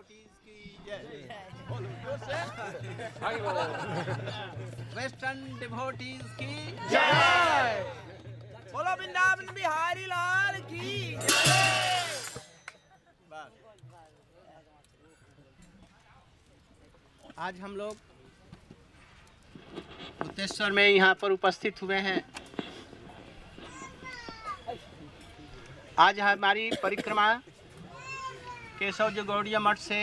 Devotees की जय। Western devotees की जय। बोलो वृंदावन बिहारी लाल की जय। आज हम लोग भूतेश्वर में यहाँ पर उपस्थित हुए हैं। आज हमारी परिक्रमा केशव जी गौड़िया मठ से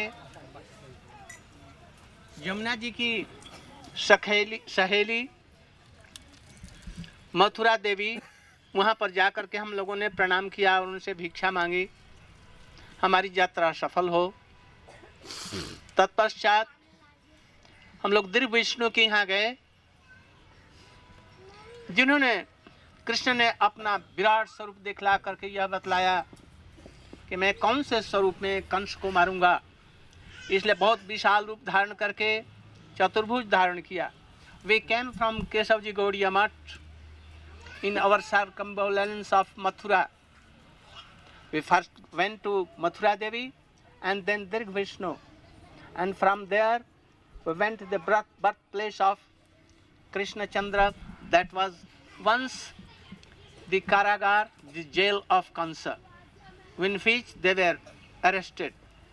यमुना जी की सहेली मथुरा देवी, वहाँ पर जाकर के हम लोगों ने प्रणाम किया और उनसे भिक्षा मांगी, हमारी यात्रा सफल हो। तत्पश्चात हम लोग दिव्य विष्णु के यहाँ गए, जिन्होंने कृष्ण ने अपना विराट स्वरूप दिखला करके यह बतलाया कि मैं कौन से स्वरूप में कंस को मारूंगा, इसलिए बहुत विशाल रूप धारण करके चतुर्भुज धारण किया। We came from Keshav ji Gaudiya Math in our circumambulance of Mathura. We first went to Mathura Devi and then Dirg Vishnu, and from there we went to the birthplace of Krishna Chandra, that was once the Karagar, the jail of Kansa, in which they were arrested.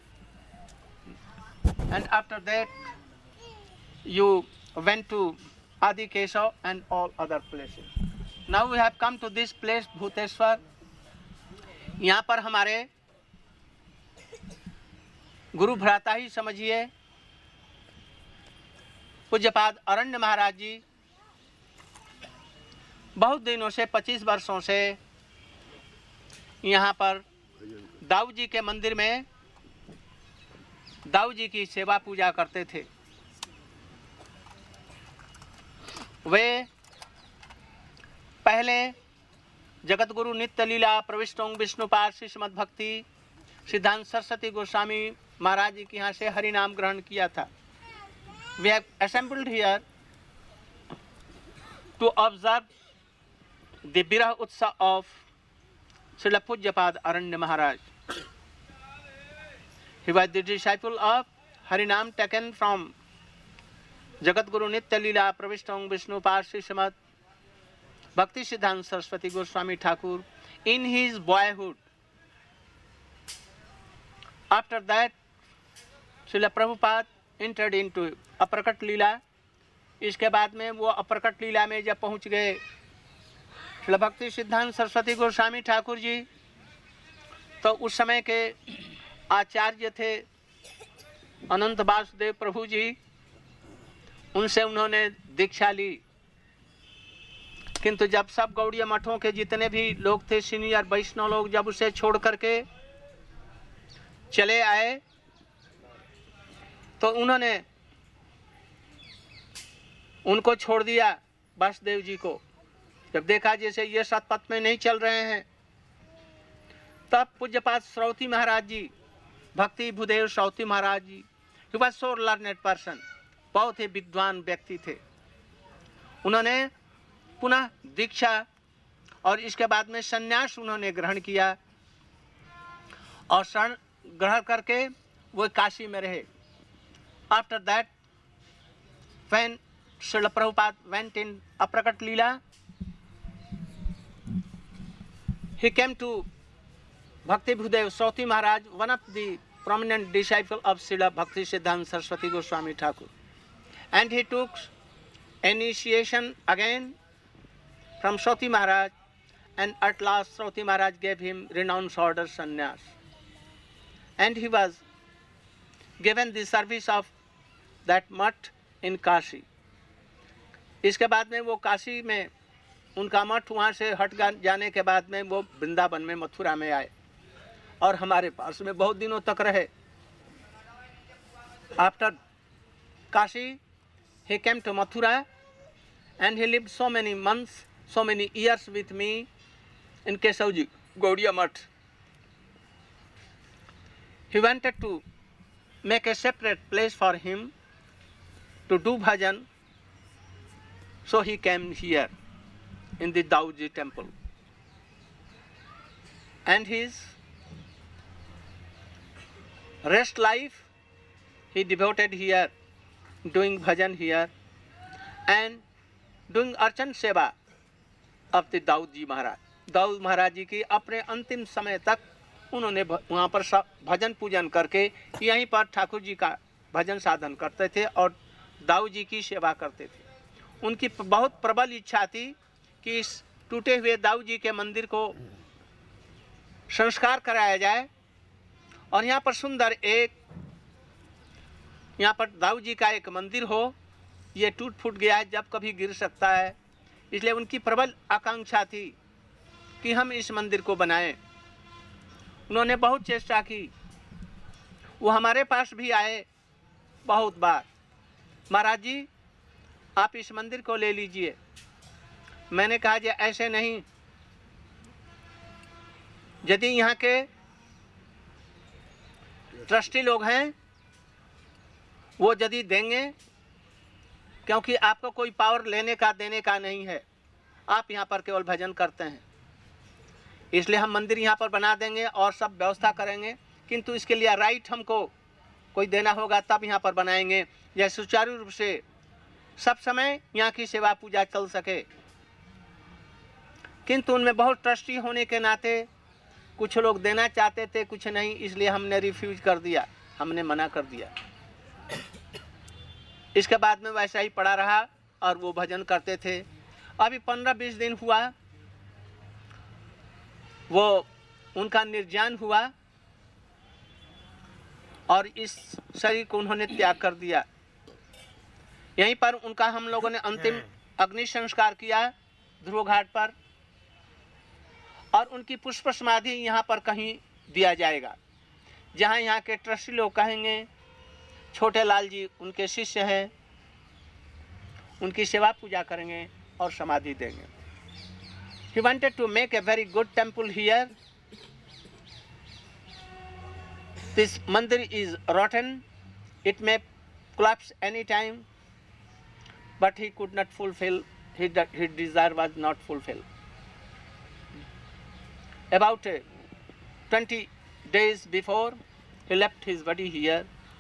And after that you went to Adi Keshav and all other places. Now we have come to this place Bhuteshwar. यहाँ पर हमारे गुरु भ्राता ही समझिए पूज्यपाद अरण्य महाराज जी बहुत दिनों से 25 वर्षों से यहाँ पर दाऊ जी के मंदिर में दाऊ जी की सेवा पूजा करते थे। वे पहले जगत गुरु नित्य लीला प्रविष्टों विष्णुपाद श्री श्रीमद भक्ति सिद्धांत सरस्वती गोस्वामी महाराज जी के यहाँ से हरि नाम ग्रहण किया था। We have assembled here to observe the Birah Utsav of Srila Pujyapad Aranya Maharaj. He was the disciple of Harinam taken from Jagat Guru Nitya Leela Pravishtam Vishnupad Sri Srimad Bhakti Siddhanta Saraswati Goswami Thakur in his boyhood. After that, Srila Prabhupada entered into अप्रकट लीला। इसके बाद में वो अप्रकट लीला में जब पहुंच गए श्रील भक्ति सिद्धांत सरस्वती गोस्वामी ठाकुर जी, तो उस समय के आचार्य थे अनंत वासुदेव प्रभु जी, उनसे उन्होंने दीक्षा ली। किंतु जब सब गौड़िया मठों के जितने भी लोग थे सीनियर वैष्णव लोग जब उसे छोड़ करके चले आए, तो उन्होंने उनको छोड़ दिया वासुदेव जी को। जब देखा जैसे ये सतपथ में नहीं चल रहे हैं, तब पूज्यपाद श्रौती Maharaj ji, Bhakti Bhudev Shrauti Maharaj ji, he was so learned person, बहुत ही विद्वान व्यक्ति थे। उन्होंने पुनः दीक्षा और इसके बाद में संन्यास उन्होंने ग्रहण किया और शरण ग्रहण करके वो काशी में रहे। After that, when Srila Prabhupada went in Aprakat Leela, he came to Bhakti Bhudev Srauti Maharaj, one of the prominent disciples of Srila Bhakti Siddhanta Saraswati Goswami Thakur, and he took initiation again from Srauti Maharaj, and at last Srauti Maharaj gave him renounced order sannyas, and he was given the service of that मठ in Kashi. इसके बाद में वो काशी में उनका मठ वहाँ से हट जाने के बाद में वो वृंदावन में मथुरा में आए और हमारे पास में बहुत दिनों तक रहे। After Kashi, he came to Mathura and he lived so many months, so many years with me in Keshavji Gaudiya Math. He wanted to make a separate place for him to do bhajan, so he came here in the Dauji temple. And his rest life he devoted here, doing bhajan here and doing archan seva of the Dawood जी महाराज। दाऊद महाराज जी की अपने अंतिम समय तक उन्होंने वहाँ पर भजन पूजन करके यहीं पर ठाकुर जी का भजन साधन करते थे और दाऊद जी की सेवा करते थे। उनकी बहुत प्रबल इच्छा थी कि इस टूटे हुए दाऊद जी के मंदिर को संस्कार कराया जाए और यहाँ पर सुंदर यहाँ पर दाऊद जी का एक मंदिर हो। ये टूट फूट गया है, जब कभी गिर सकता है, इसलिए उनकी प्रबल आकांक्षा थी कि हम इस मंदिर को बनाएं। उन्होंने बहुत चेष्टा की, वो हमारे पास भी आए बहुत बार, महाराज जी आप इस मंदिर को ले लीजिए। मैंने कहा जी ऐसे नहीं, यदि यहाँ के ट्रस्टी लोग हैं वो यदि देंगे, क्योंकि आपको कोई पावर लेने का देने का नहीं है, आप यहाँ पर केवल भजन करते हैं, इसलिए हम मंदिर यहाँ पर बना देंगे और सब व्यवस्था करेंगे, किंतु इसके लिए राइट हमको कोई देना होगा तब यहाँ पर बनाएंगे, यह सुचारू रूप से सब समय यहाँ की सेवा पूजा चल सके। किंतु उनमें बहुत ट्रस्टी होने के नाते कुछ लोग देना चाहते थे, कुछ नहीं, इसलिए हमने रिफ्यूज कर दिया, हमने मना कर दिया। इसके बाद में वैसा ही पड़ा रहा और वो भजन करते थे। अभी 15-20 दिन हुआ, वो उनका निर्जान हुआ और इस शरीर को उन्होंने त्याग कर दिया। यहीं पर उनका हम लोगों ने अंतिम अग्नि संस्कार किया ध्रुव घाट पर, और उनकी पुष्प समाधि यहाँ पर कहीं दिया जाएगा, जहाँ यहाँ के ट्रस्टी लोग कहेंगे छोटे लाल जी उनके शिष्य हैं, उनकी सेवा पूजा करेंगे और समाधि देंगे। He wanted to make a very good temple here. This mandir is rotten, it may collapse any time, but he could not fulfill, his desire was not fulfilled. About 20 days before, he left his body here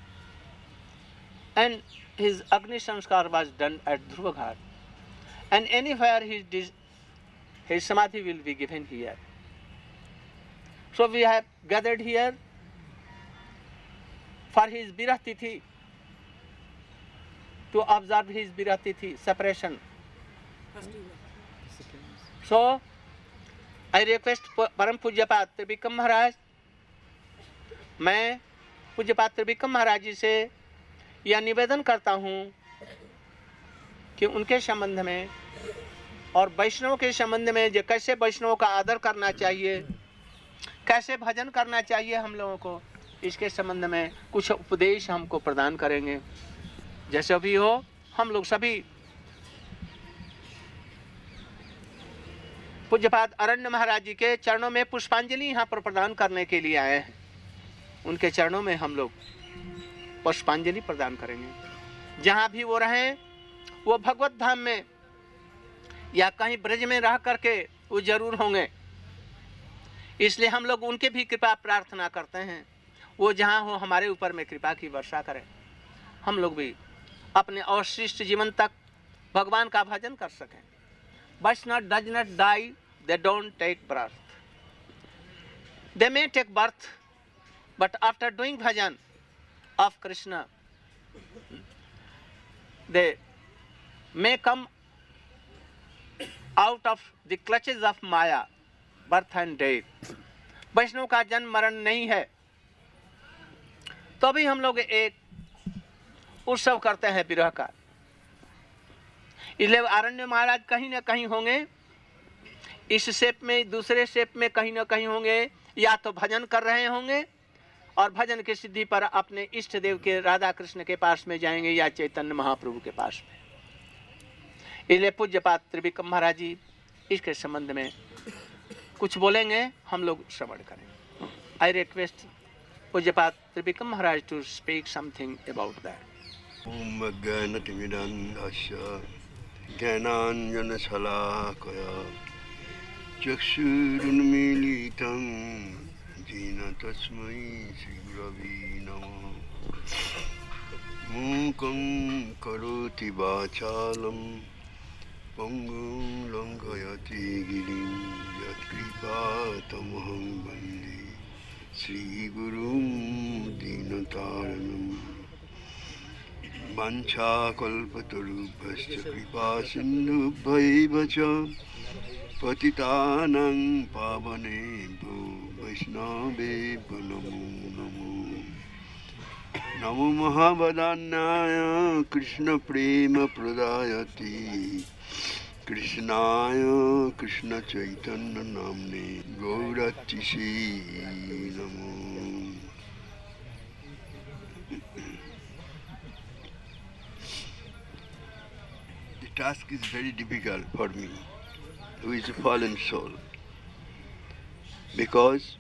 and his Agni Sanskar was done at Dhruva Ghat, and anywhere his Samadhi will be given here. So we have gathered here for his Birah Tithi, to observe his Birah Tithi, separation. So I request Param Pujyapat Tribikam Maharaj, मैं पूज्यपात त्रिविक्रम महाराज जी से यह निवेदन करता हूँ कि उनके संबंध में और वैष्णव के संबंध में जो कैसे वैष्णव का आदर करना चाहिए, कैसे भजन करना चाहिए हम लोगों को, इसके संबंध में कुछ उपदेश हमको प्रदान करेंगे। जैसे भी हो, हम लोग सभी पूज्यपाद अरण्य महाराज जी के चरणों में पुष्पांजलि यहाँ पर प्रदान करने के लिए आए हैं। उनके चरणों में हम लोग पुष्पांजलि प्रदान करेंगे। जहाँ भी वो रहें, वो भगवत धाम में या कहीं ब्रज में रह करके वो जरूर होंगे, इसलिए हम लोग उनके भी कृपा प्रार्थना करते हैं। वो जहाँ हो हमारे ऊपर में कृपा की वर्षा करें, हम लोग भी अपने अवशिष्ट जीवन तक भगवान का भजन कर सकें। Vaishnava does not die, they don't take birth. They may take birth, but after doing bhajan of Krishna, they may come out of the clutches of Maya, birth and death. वैष्णव का जन्म मरण नहीं है, तो भी हम लोग एक उत्सव करते हैं विरह का। इसलिए अरण्य महाराज कहीं ना कहीं होंगे, इस शेप में दूसरे शेप में कहीं ना कहीं होंगे, या तो भजन कर रहे होंगे और भजन की सिद्धि पर अपने इष्ट देव के राधा कृष्ण के पास में जाएंगे या चैतन्य महाप्रभु के पास में। इसलिए पूज्यपाद त्रिविक्रम महाराज जी इसके संबंध में कुछ बोलेंगे, हम लोग श्रवण करें। आई रिक्वेस्ट पूज्यपाद Trivikram Maharaj to speak something about that. ओम ज्ञानतिमिरान्धस्य ज्ञानाञ्जनशलाकया चक्षुरुन्मीलितं येन तस्मै श्रीगुरवे नमः। मूकं करोति वाचालं पङ्गुं लङ्घयति गिरिं यत्कृपातमहं वन्दे श्रीगुरुं दीनतारिणम् वाञ्छाकल्पतरुभ्यश्च कृपासिन्धुभ्यैव च पतितानां पावनेभ्यो वैष्णवेभ्यो नमो नमो। नमो महावदान्याय कृष्णप्रेमप्रदायते कृष्णाय कृष्णचैतन्यनाम्ने गौरतिसे नमो। The task is very difficult for me, who is a fallen soul, because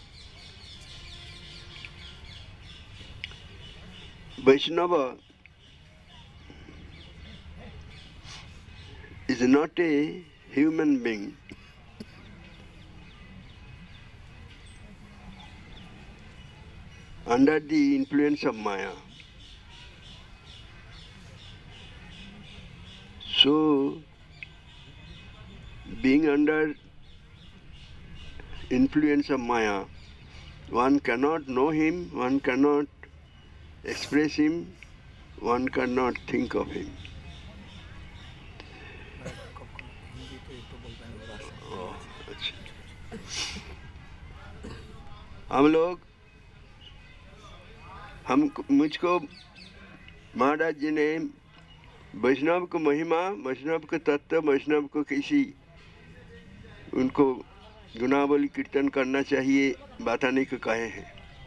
Vaishnava is not a human being. Under the influence of Maya. So, being under influence of Maya, one cannot know him, one cannot express him, one cannot think of him. Oh, अच्छा। मुझको महाराज जी ने वैष्णव को महिमा, वैष्णव को तत्व, वैष्णव को किसी उनको गुनावली कीर्तन करना चाहिए बताने को कहे हैं,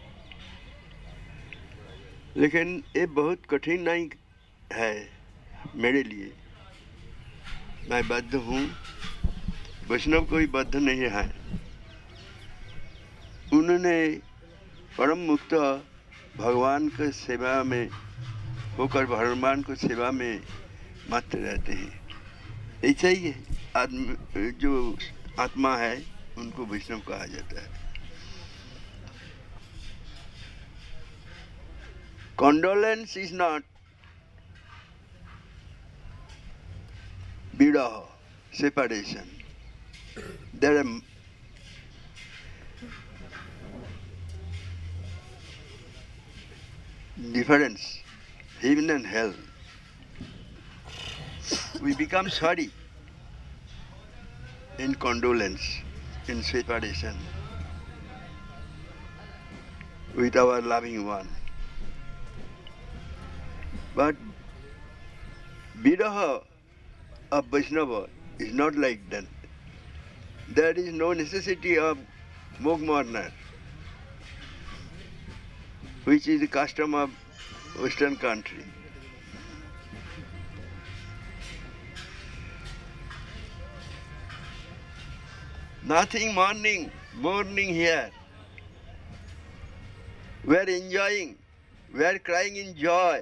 लेकिन ये बहुत कठिन नहीं है मेरे लिए। मैं बद्ध हूँ, वैष्णव कोई बद्ध नहीं है। उन्होंने परम मुक्त भगवान के सेवा में होकर भगवान को सेवा में मत रहते हैं। ऐसा ही है, जो आत्मा है उनको वैष्णव कहा जाता है। Condolence is not vidaha, separation. There are difference, heaven and hell. We become sorry in condolence, in separation with our loving one. But Viraha of Vaishnava is not like that. There is no necessity of mog mourner, which is the custom of Western country. Nothing mourning here. We are enjoying, we are crying in joy.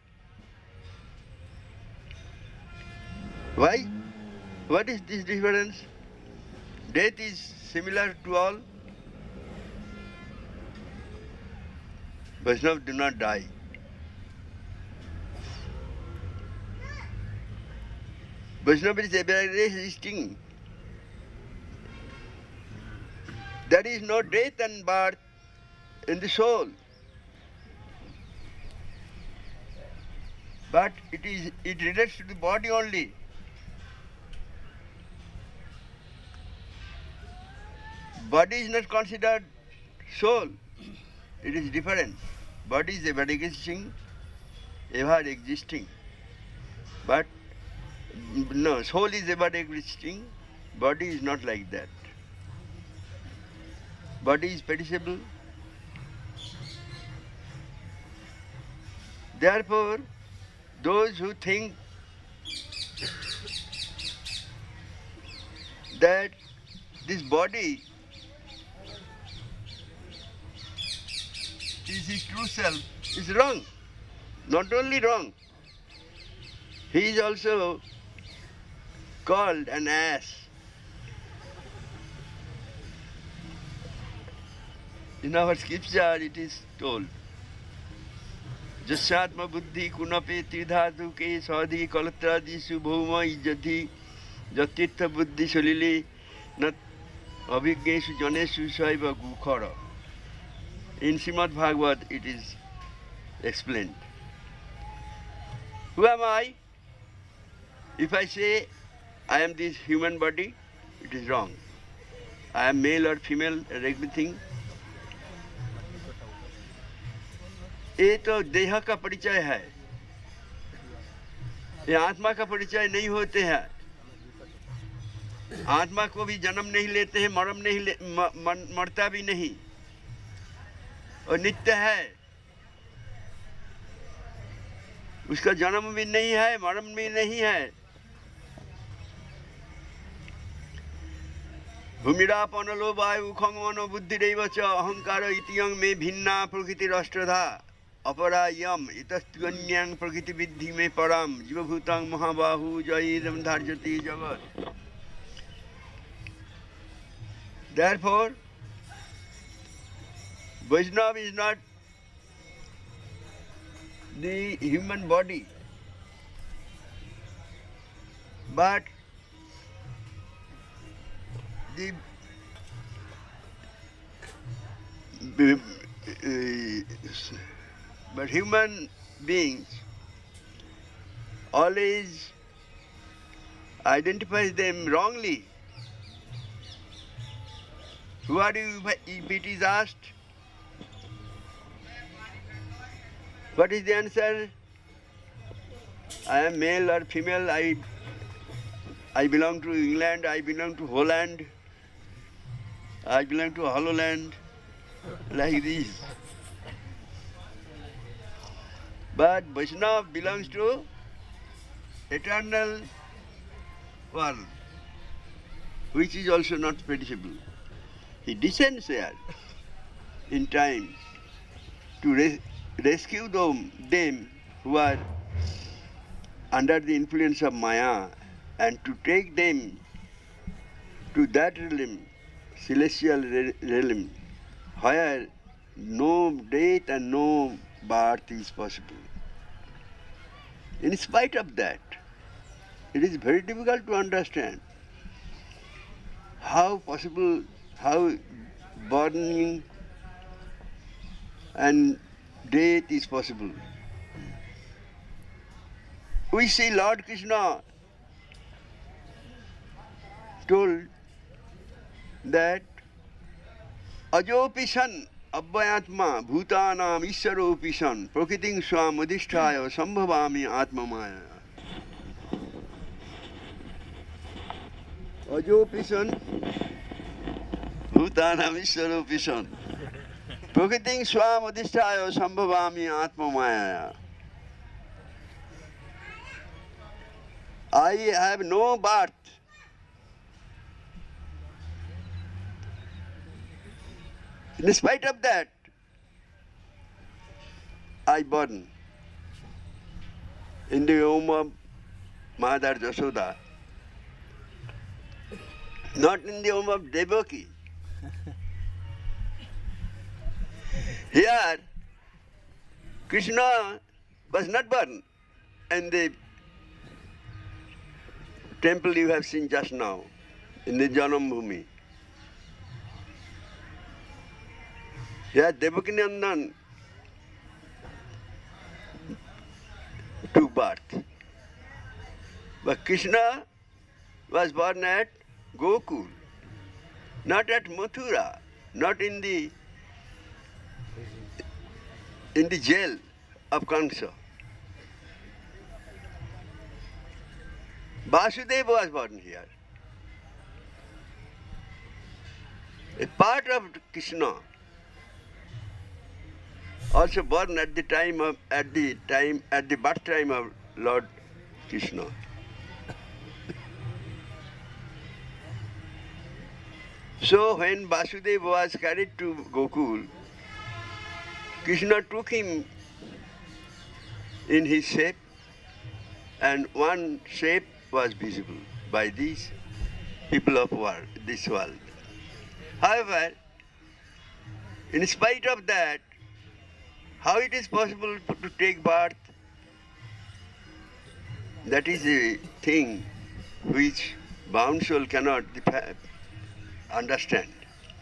Why? What is this difference? Death is similar to all. Vaishnava do not die. Vaishnava is ever existing. There is no death and birth in the soul. But it relates to the body only. Body is not considered soul. It is different. Body is ever existing. But no, soul is ever existing. Body is not like that. Body is perishable. Therefore, those who think that this body is his true self is wrong. Not only wrong, he is also called an ass. In our scripture it is told, जस्यात्म बुद्धि कुनपे त्रिधातु के सौधि कलत्रादिषु भौम इज्जति जतीर्थ बुद्धि सलिले न अभिज्ञेषु जनेषु सैव गुखर. In Srimad Bhagavad it is explained. Who am I? If I say I am this human body, it is wrong. I am male or female or everything. ये तो देह का परिचय है, ये आत्मा का परिचय नहीं होते हैं. आत्मा को भी जन्म नहीं लेते हैं, मरता भी नहीं और नित्य है. उसका जन्म भी नहीं है, मरण भी नहीं है. भूमिरापनलो वायु खंगमनो बुद्धिरेव च अहंकार इतियं में भिन्ना प्रकृति राष्ट्रधा अपरायम इतस्त्वन्यां प्रकृति विद्धि में पराम जीवभूतां महाबाहु जयिदं धार्यति जगत्. Therefore, Vaishnava is not the human body, but the but human beings always identify them wrongly. Who are you if it is asked? What is the answer? I am male or female, I belong to England, I belong to Holland, I belong to Hollowland, like this. But Vaishnava belongs to eternal world, which is also not perishable. He descends there in time to rescue them who are under the influence of Maya and to take them to that realm, celestial realm, where no death and no birth is possible. In spite of that, it is very difficult to understand how burning and death is possible. We see Lord Krishna told that Ajopi san abhayatma bhutanam isharopi san prakriting swam adhisthaya sambhavami atmamaya. Ajopi san bhutanam isharopi san prakriting swam adhisthaya sambhavami atmamaya. I have no birth. In spite of that, I born in the womb of Mother Jasoda, not in the womb of Devaki. Here, Krishna was not born in the temple you have seen just now, in the Janam Bhumi. Here, Devakinandan took birth. But Krishna was born at Gokul, not at Mathura, not in the jail of Kamsa. Vasudeva was born here. A part of Krishna, also born at the birth time of Lord Krishna. So when Vasudeva was carried to Gokul, Krishna took him in his shape, and one shape was visible by these people of this world. However, in spite of that, how it is possible to take birth? That is a thing which bound soul cannot understand.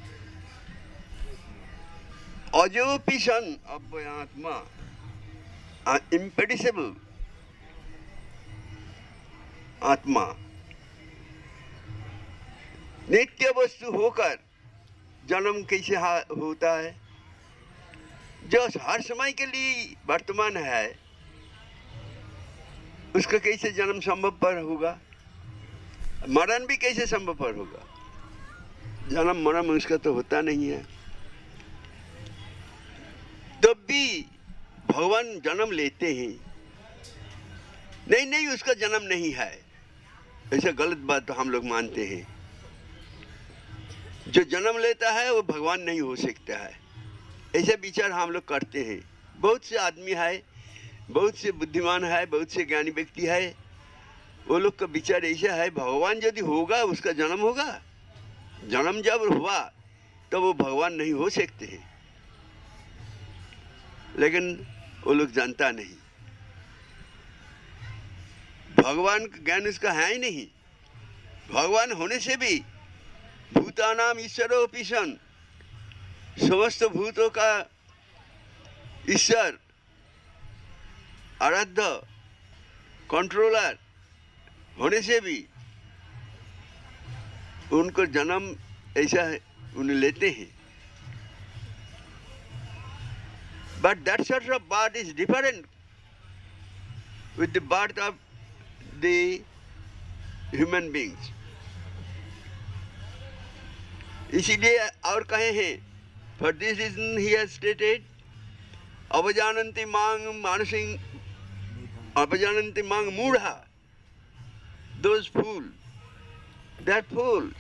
Ajopi san abhyatma, imperishable आत्मा नित्य वस्तु होकर जन्म कैसे होता है? जो हर समय के लिए वर्तमान है, उसका कैसे जन्म संभवपर होगा? मरण भी कैसे संभवपर होगा? जन्म मरण उसका तो होता नहीं है। तब भी भगवान जन्म लेते हैं। नहीं, उसका जन्म नहीं है, ऐसा गलत बात तो हम लोग मानते हैं। जो जन्म लेता है वो भगवान नहीं हो सकता है, ऐसा विचार हम लोग करते हैं। बहुत से आदमी है, बहुत से बुद्धिमान है, बहुत से ज्ञानी व्यक्ति है, वो लोग का विचार ऐसा है भगवान यदि होगा उसका जन्म होगा। जन्म जब हुआ तो वो भगवान नहीं हो सकते हैं, लेकिन वो लोग जानता नहीं। भगवान का ज्ञान उसका है ही नहीं। भगवान होने से भी भूतानाम ईश्वरोऽपि सन्, समस्त भूतों का ईश्वर, आराध्य, कंट्रोलर होने से भी उनको जन्म ऐसा है उन्हें लेते हैं। But that sort of birth is different with the birth of the human beings. इसीलिए और कहे हैं, for this reason he has stated, अवजानन्ति मांग मूढ़ा, those fools, that fools,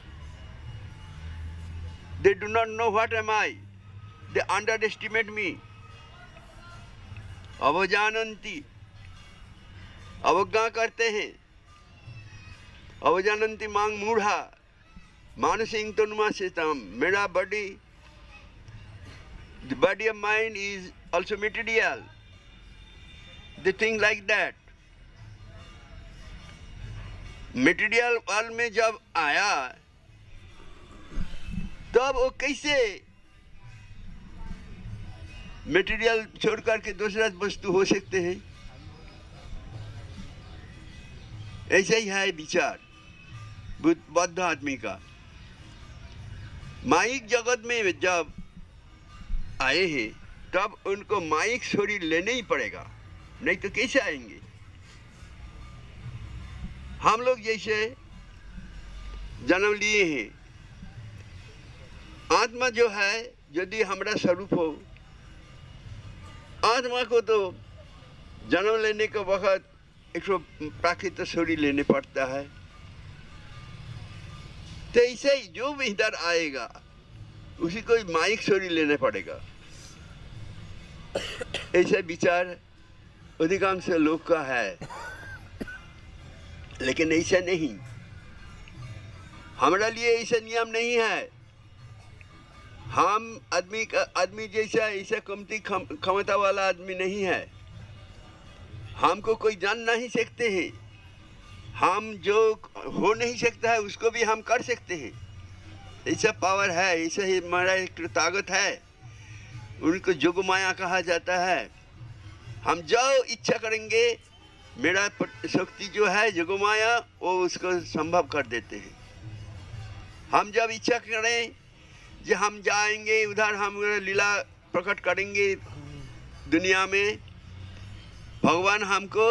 they do not know what am I, they underestimate me. अवजानन्ति, अवज्ञा करते हैं। अवजानन्ति मांग मूढ़ा मानसिंग तन्मासेतम, मेरा body, the body of mind is also material. They think like that. Material world में जब आया तब वो कैसे मटेरियल छोड़ करके दूसरा वस्तु हो सकते हैं? ऐसा ही है विचार बौद्ध आदमी का। माइक जगत में जब आए हैं तब उनको माइक शरीर लेना ही पड़ेगा, नहीं तो कैसे आएंगे? हम लोग जैसे जन्म लिए हैं, आत्मा जो है यदि हमारा स्वरूप हो, आत्मा को तो जन्म लेने के वक्त एक प्राकृतिक शरीर लेने पड़ता है। तो ऐसे ही जो भी इधर आएगा उसी को माइक शरीर लेना पड़ेगा, ऐसा विचार अधिकांश लोग का है। लेकिन ऐसा नहीं, हमारा लिए ऐसा नियम नहीं है। हम आदमी जैसा ऐसा कमती क्षमता वाला आदमी नहीं है। हमको कोई जान नहीं सकते हैं। हम जो हो नहीं सकता है उसको भी हम कर सकते हैं। ऐसा पावर है, ऐसा ही हमारा एक ताकत है। उनको जोग माया कहा जाता है। हम जो इच्छा करेंगे, मेरा शक्ति जो है जोग माया, वो उसको संभव कर देते हैं। हम जब इच्छा करें जो हम जाएंगे उधर, हम लीला प्रकट करेंगे दुनिया में, भगवान हमको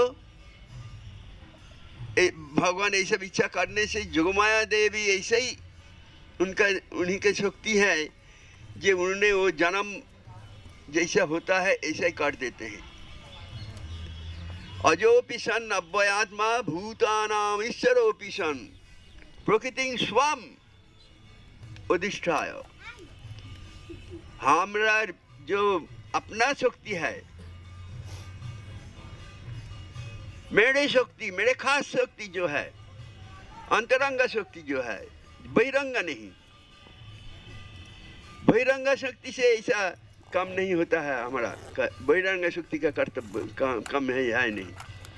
भगवान ऐसा इच्छा करने से जोगमाया देवी ऐसे ही उन्हीं की शक्ति है जो उन्होंने वो जन्म जैसा होता है ऐसा ही कर देते हैं। अजोपि सन् अव्ययात्मा भूतानाम ईश्वरोऽपि सन् प्रकृतिं स्वम् अधिष्ठाय। हमारा जो अपना शक्ति है, मेरे शक्ति, मेरे खास शक्ति जो है, अंतरंग शक्ति जो है, बहिरंग नहीं। बहिरंग शक्ति से ऐसा कम नहीं होता है हमारा, बहिरंग शक्ति का कर्तव्य कम है या नहीं।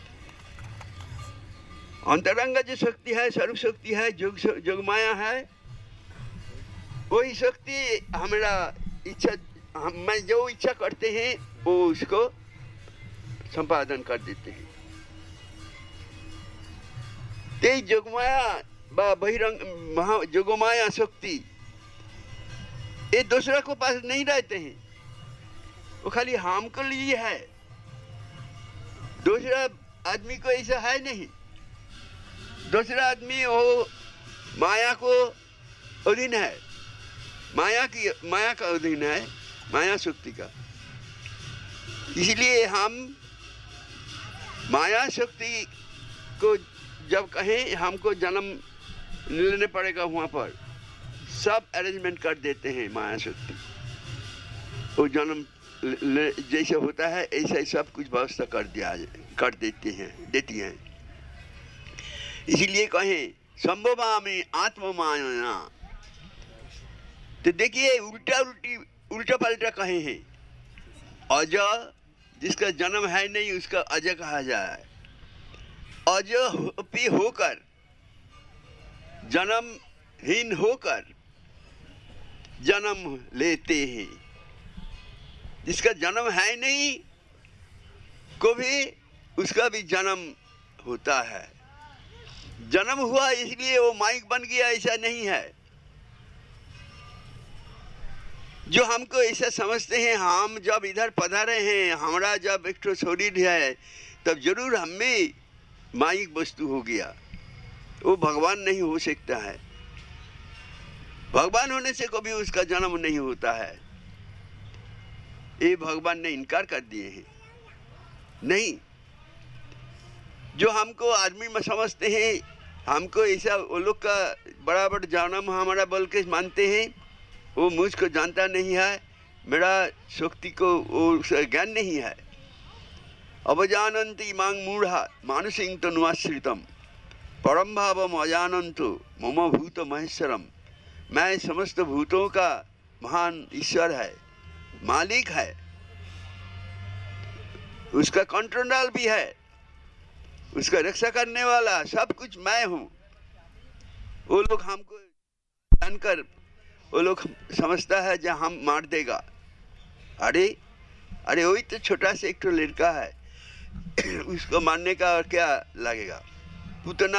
अंतरंग जो शक्ति है, स्वरूप शक्ति है, जोग माया है, वही शक्ति हमारा इच्छा, मैं जो इच्छा करते हैं वो उसको संपादन कर देते हैं। ते जोगमाया बहिरंग जोगमाया शक्ति ये दूसरा को पास नहीं रहते हैं, वो खाली हमको लिए है, दूसरा आदमी को ऐसा है नहीं। दूसरा आदमी वो माया को अधीन है, माया का अधीन है, माया शक्ति का। इसलिए हम माया शक्ति को जब कहें हमको जन्म लेने पड़ेगा, वहाँ पर सब अरेंजमेंट कर देते हैं माया शक्ति। वो जन्म जैसे होता है ऐसा ही सब कुछ व्यवस्था कर देती हैं। इसीलिए कहें संभवा में आत्ममाया। तो देखिए उल्टा पलटा कहे हैं। अज जिसका जन्म है नहीं उसका अज कहा जाए। अज होकर जन्महीन होकर जन्म लेते हैं। जिसका जन्म है नहीं को भी उसका भी जन्म होता है। जन्म हुआ इसलिए वो माइक बन गया ऐसा नहीं है। जो हमको ऐसा समझते हैं, हम जब इधर पधारे हैं, हमारा जब एक तो शरीर है, तब जरूर हमें माइक वस्तु हो गया। वो भगवान नहीं हो सकता है। भगवान होने से कभी उसका जन्म नहीं होता है। ये भगवान ने इनकार कर दिए हैं। नहीं, जो हमको आदमी में समझते हैं, हमको ऐसा वो लोग का बड़ा बड़ा जन्म हमारा बोल के मानते हैं, वो मुझको जानता नहीं है, मेरा शक्ति को वो ज्ञान नहीं है। अवजानन्ति मां मूढ़ा मानुषिं तनुआश्रितम परम भावम अजानंतो मम भूत महेश्वरम। मैं समस्त भूतों का महान ईश्वर है, मालिक है, उसका कंट्रोलर भी है, उसका रक्षा करने वाला सब कुछ मैं हूँ। वो लोग हमको जानकर वो लोग समझता है जो हम मार देगा। अरे वही तो छोटा सा एक तो लड़का है, उसको मारने का और क्या लगेगा। पुतना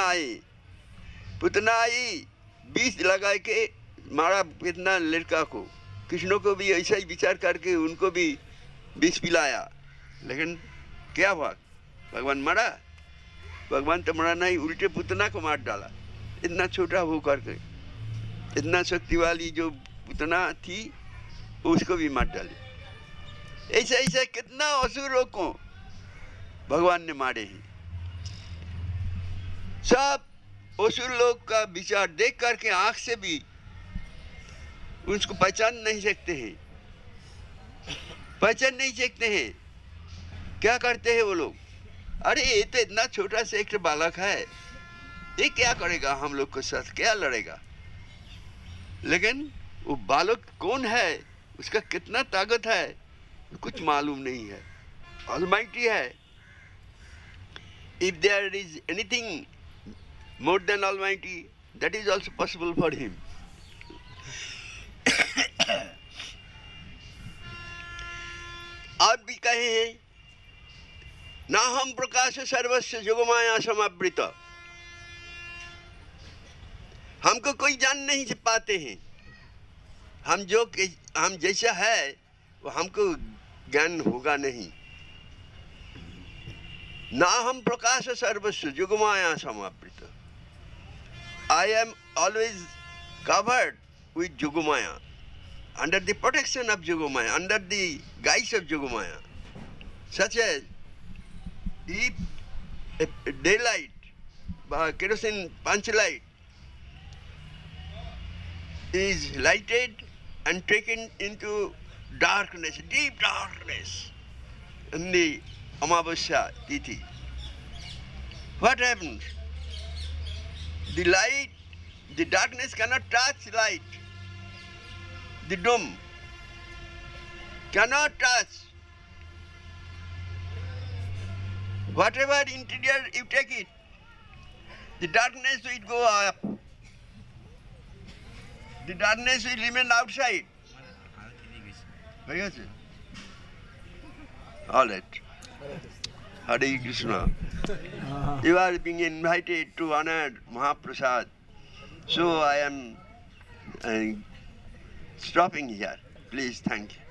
आई 20 लगा के मारा कितना लड़का को। कृष्ण को भी ऐसा ही विचार करके उनको भी 20 पिलाया, लेकिन क्या हुआ? भगवान मरा? भगवान तो मरा नहीं, उल्टे पुतना को मार डाला। इतना छोटा हो करके, इतना शक्ति वाली जो पुतना थी उसको भी मार डाली। ऐसा कितना असुरों को भगवान ने मारे हैं। सब असुर लोग का विचार देख करके आंख से भी उसको पहचान नहीं सकते हैं, क्या करते हैं वो लोग? अरे ये तो इतना छोटा सा एक बालक है, ये क्या करेगा, हम लोग के साथ क्या लड़ेगा? लेकिन वो बालक कौन है, उसका कितना ताकत है, कुछ मालूम नहीं है। ऑलमाइटी है। If there is anything more than Almighty, that is also possible for him. आप भी कहे हैं ना हम प्रकाश सर्वस्व जोगमाया समावृत। हमको कोई जान नहीं पाते हैं। हम जैसा है वो हमको ज्ञान होगा नहीं। ना हम प्रकाश सर्वस्व Jogmaya समावृत। I am always covered with Yogamaya, under the protection of Yogamaya, under the guise of Yogamaya. Such as if a daylight, kerosene punch light is lighted and taken into darkness, deep darkness, in the Amavasya Tithi, what happens? The light, the darkness cannot touch light, the dome. cannot touch. Whatever interior you take it, the darkness will go up. The darkness will remain outside. All right. Hare Krishna. You are being invited to honor Mahaprasad. So I am stopping here. Please, thank you.